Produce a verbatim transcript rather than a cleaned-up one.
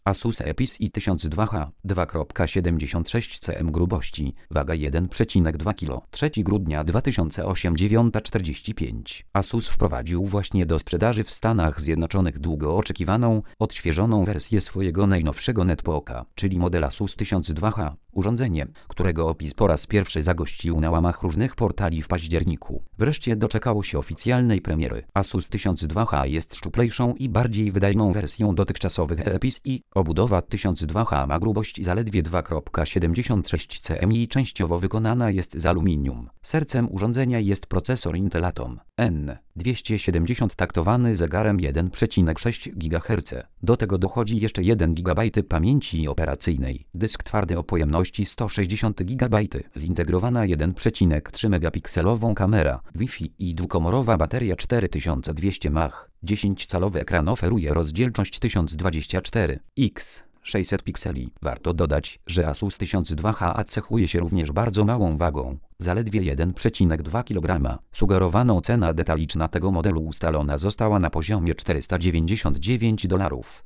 Asus Epis i tysiąc dwa H dwa przecinek siedemdziesiąt sześć cm grubości, waga jeden przecinek dwa kilograma. trzeciego grudnia dwa tysiące ósmego dziewiąta czterdzieści pięć. Asus wprowadził właśnie do sprzedaży w Stanach Zjednoczonych długo oczekiwaną, odświeżoną wersję swojego najnowszego netbooka, czyli model Asus tysiąc dwa H. Urządzenie, którego opis po raz pierwszy zagościł na łamach różnych portali w październiku, wreszcie doczekało się oficjalnej premiery. Asus tysiąc dwa H jest szczuplejszą i bardziej wydajną wersją dotychczasowych Epis i obudowa tysiąc dwa H ma grubość zaledwie dwa przecinek siedemdziesiąt sześć cm i częściowo wykonana jest z aluminium. Sercem urządzenia jest procesor Intel Atom N dwieście siedemdziesiąt taktowany zegarem jeden przecinek sześć gigaherca. Do tego dochodzi jeszcze jeden gigabajt pamięci operacyjnej. Dysk twardy o pojemności sto sześćdziesiąt gigabajtów, zintegrowana jeden przecinek trzy megapikselową kamera, Wi-Fi i dwukomorowa bateria cztery tysiące dwieście mAh. dziesięciocalowy ekran oferuje rozdzielczość tysiąc dwadzieścia cztery na sześćset pikseli. Warto dodać, że Asus tysiąc dwa H cechuje się również bardzo małą wagą, zaledwie jeden przecinek dwa kilograma. Sugerowaną cena detaliczna tego modelu ustalona została na poziomie czterysta dziewięćdziesiąt dziewięć dolarów.